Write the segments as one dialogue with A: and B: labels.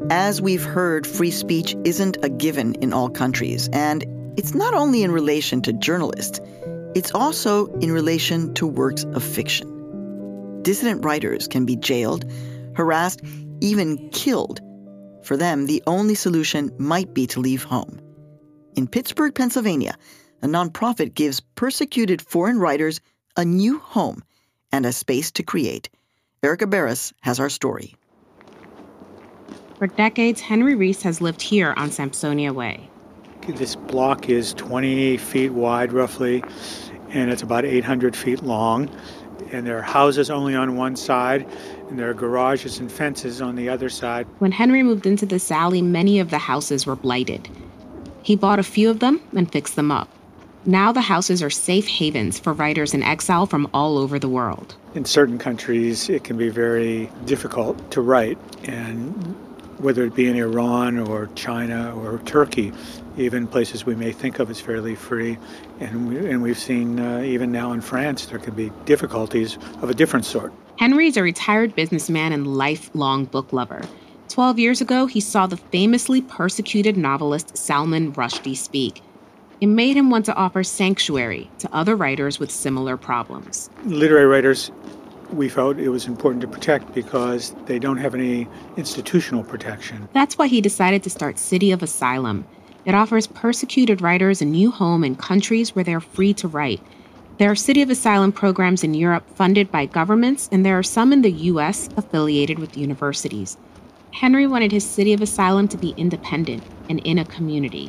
A: As we've heard, free speech isn't a given in all countries, and it's not only in relation to journalists, it's also in relation to works of fiction. Dissident writers can be jailed, harassed, even killed. For them, the only solution might be to leave home. In Pittsburgh, Pennsylvania, a nonprofit gives persecuted foreign writers a new home and a space to create. Erica Barris has our story.
B: For decades, Henry Reese has lived here on Sampsonia Way.
C: This block is 20 feet wide, roughly, and it's about 800 feet long. And there are houses only on one side, and there are garages and fences on the other side.
B: When Henry moved into this alley, many of the houses were blighted. He bought a few of them and fixed them up. Now the houses are safe havens for writers in exile from all over the world.
C: In certain countries, it can be very difficult to write, and whether it be in Iran or China or Turkey, even places we may think of as fairly free. And we've seen even now in France, there can be difficulties of a different sort.
B: Henry's a retired businessman and lifelong book lover. 12 years ago, he saw the famously persecuted novelist Salman Rushdie speak. It made him want to offer sanctuary to other writers with similar problems.
C: Literary writers, we felt it was important to protect because they don't have any institutional protection.
B: That's why he decided to start City of Asylum. It offers persecuted writers a new home in countries where they're free to write. There are City of Asylum programs in Europe funded by governments, and there are some in the U.S. affiliated with universities. Henry wanted his City of Asylum to be independent and in a community.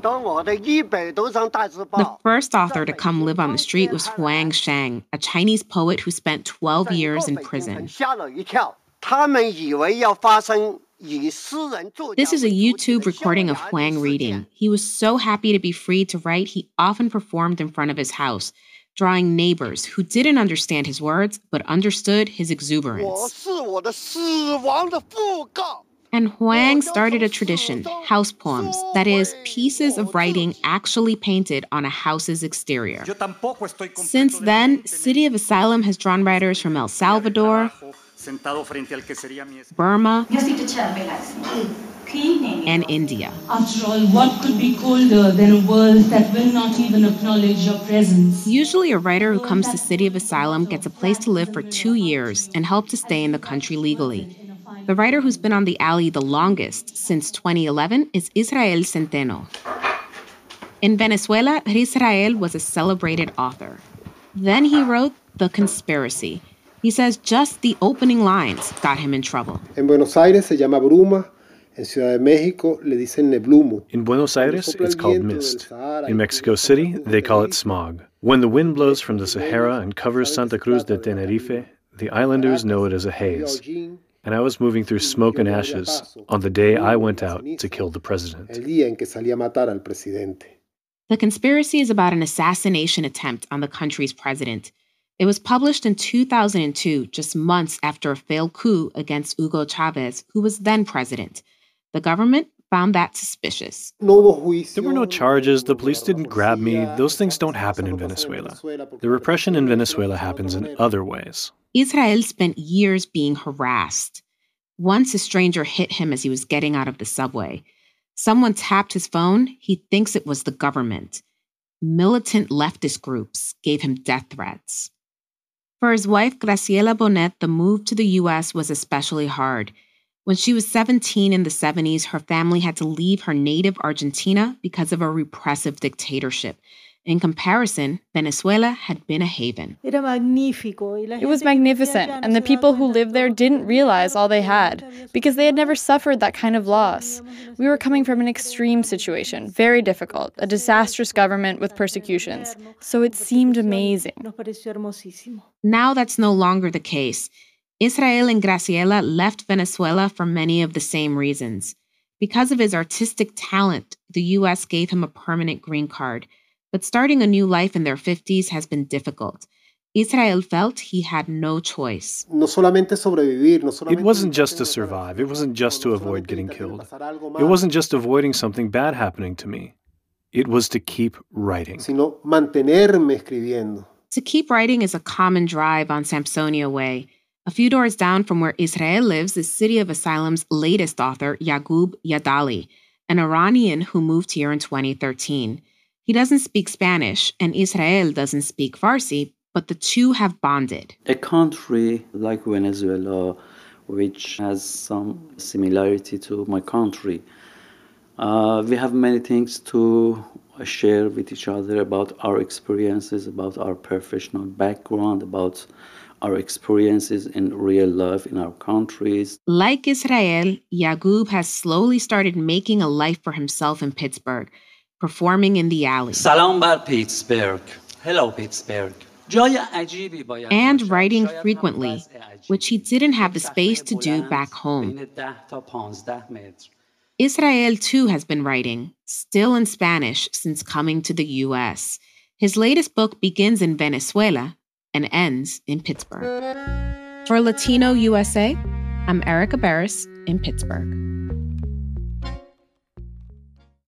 B: The first author to come live on the street was Huang Shang, a Chinese poet who spent 12 years in prison. This is a YouTube recording of Huang reading. He was so happy to be free to write, he often performed in front of his house, drawing neighbors who didn't understand his words but understood his exuberance. And Huang started a tradition, house poems, that is, pieces of writing actually painted on a house's exterior. Since then, City of Asylum has drawn writers from El Salvador, Burma, and India.
D: After all, what could be colder than a world that will not even acknowledge your presence?
B: Usually a writer who comes to City of Asylum gets a place to live for 2 years and help to stay in the country legally. The writer who's been on the alley the longest, since 2011, is Israel Centeno. In Venezuela, Israel was a celebrated author. Then he wrote The Conspiracy. He says just the opening lines got him in trouble.
E: En Buenos Aires se llama bruma. En Ciudad de México le dicen neblumo.
F: In Buenos Aires, it's called mist. In Mexico City, they call it smog. When the wind blows from the Sahara and covers Santa Cruz de Tenerife, the islanders know it as a haze. And I was moving through smoke and ashes on the day I went out to kill the president.
B: The Conspiracy is about an assassination attempt on the country's president. It was published in 2002, just months after a failed coup against Hugo Chavez, who was then president. The government found that suspicious.
F: There were no charges. The police didn't grab me. Those things don't happen in Venezuela. The repression in Venezuela happens in other ways.
B: Israel spent years being harassed. Once a stranger hit him as he was getting out of the subway. Someone tapped his phone. He thinks it was the government. Militant leftist groups gave him death threats. For his wife, Graciela Bonet, the move to the U.S. was especially hard. When she was 17 in the 70s, her family had to leave her native Argentina because of a repressive dictatorship. In comparison, Venezuela had been a haven.
G: It was magnificent, and the people who lived there didn't realize all they had, because they had never suffered that kind of loss. We were coming from an extreme situation, very difficult, a disastrous government with persecutions, so it seemed amazing.
B: Now that's no longer the case. Israel and Graciela left Venezuela for many of the same reasons. Because of his artistic talent, the U.S. gave him a permanent green card. But starting a new life in their 50s has been difficult. Israel felt he had no choice.
F: It wasn't just to survive. It wasn't just to avoid getting killed. It wasn't just avoiding something bad happening to me. It was to keep writing.
B: To keep writing is a common drive on Sampsonia Way. A few doors down from where Israel lives is City of Asylum's latest author, Yagub Yadali, an Iranian who moved here in 2013. He doesn't speak Spanish, and Israel doesn't speak Farsi, but the two have bonded.
H: A country like Venezuela, which has some similarity to my country, we have many things to share with each other about our experiences, about our professional background, about our experiences in real life in our countries.
B: Like Israel, Yagub has slowly started making a life for himself in Pittsburgh, performing in the alley.
H: Salam bar Pittsburgh. Hello, Pittsburgh.
B: And writing frequently, which he didn't have the space to do back home. Israel, too, has been writing, still in Spanish, since coming to the U.S. His latest book begins in Venezuela and ends in Pittsburgh. For Latino USA, I'm Erica Barris in Pittsburgh.